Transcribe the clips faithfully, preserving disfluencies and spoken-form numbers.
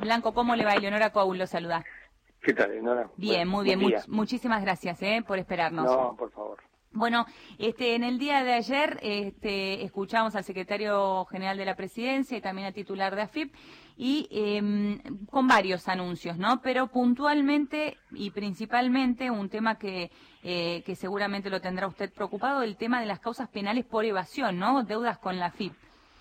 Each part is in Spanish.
Blanco, ¿cómo le va? Eleonora Coul lo saluda. ¿Qué tal, Eleonora? Bien, Bueno, muy bien. Much, muchísimas gracias eh, por esperarnos. No, por favor. Bueno, este, en el día de ayer este, escuchamos al secretario general de la Presidencia y también al titular de A F I P y eh, con varios anuncios, ¿no? Pero puntualmente y principalmente un tema que, eh, que seguramente lo tendrá usted preocupado, el tema de las causas penales por evasión, ¿no? Deudas con la A F I P.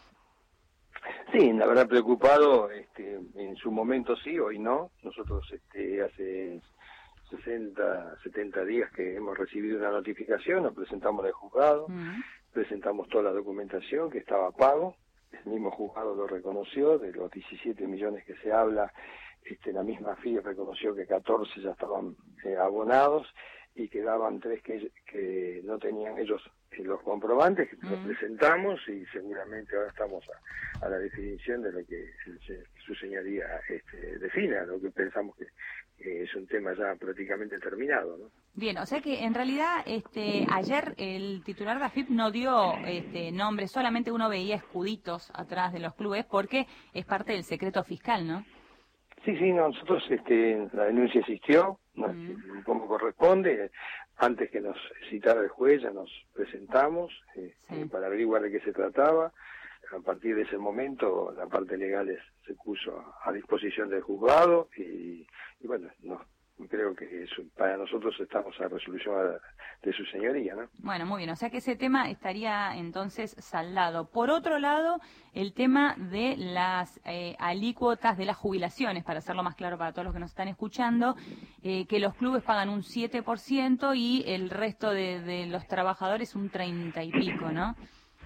Sí, la verdad preocupado, este, en su momento sí, hoy no. Nosotros este, hace sesenta, setenta días que hemos recibido una notificación, nos presentamos en el juzgado, uh-huh. presentamos toda la documentación que estaba pago, el mismo juzgado lo reconoció, de los diecisiete millones que se habla, este, la misma A F I P reconoció que catorce ya estaban eh, abonados y quedaban tres que, que no tenían ellos eh, los comprobantes, que uh-huh. los presentamos y seguramente ahora estamos a, a la definición de lo que se, su señoría este, defina, lo que pensamos que Eh, es un tema ya prácticamente terminado, ¿no? Bien, o sea que en realidad este ayer el titular de A F I P no dio este nombre, solamente uno veía escuditos atrás de los clubes porque es parte del secreto fiscal, ¿no? Sí, sí, no, nosotros este, la denuncia existió, ¿no? uh-huh. como corresponde, antes que nos citara el juez ya nos presentamos eh, sí. eh, para averiguar de qué se trataba. A partir de ese momento la parte legal es, se puso a, a disposición del juzgado y, y bueno, no, creo que eso, para nosotros estamos a resolución de su señoría, ¿no? Bueno, muy bien, o sea que ese tema estaría entonces saldado. Por otro lado, el tema de las eh, alícuotas de las jubilaciones, para hacerlo más claro para todos los que nos están escuchando, eh, que los clubes pagan un siete por ciento y el resto de, de los trabajadores un treinta y pico, ¿no?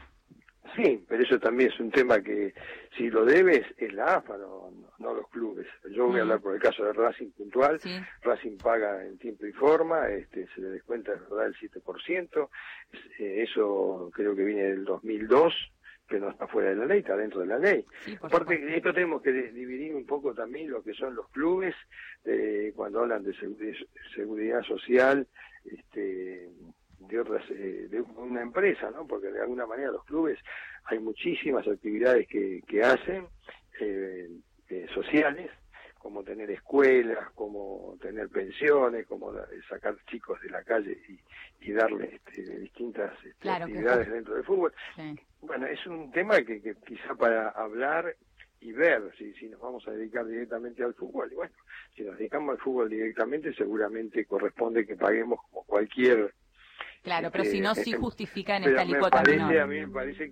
Sí, pero eso también es un tema que si lo debes es la A F A, no, no, no los clubes. Yo voy a hablar por el caso de Racing puntual. Sí. Racing paga en tiempo y forma, este, se le descuenta el siete por ciento. Eh, eso creo que viene del dos mil dos, que no está fuera de la ley, está dentro de la ley. Sí, aparte de esto tenemos que dividir un poco también lo que son los clubes, eh, cuando hablan de seguridad, seguridad social, este de otras eh, de una empresa, ¿no? Porque de alguna manera los clubes hay muchísimas actividades que, que hacen eh, eh, sociales, como tener escuelas, como tener pensiones, como sacar chicos de la calle y, y darles este, distintas este, claro, actividades que... dentro del fútbol. Sí. Bueno, es un tema que, que quizá para hablar y ver si, si nos vamos a dedicar directamente al fútbol, y bueno, si nos dedicamos al fútbol directamente seguramente corresponde que paguemos como cualquier. Claro, pero si no, sí justifican esta alícuota. A mí me parece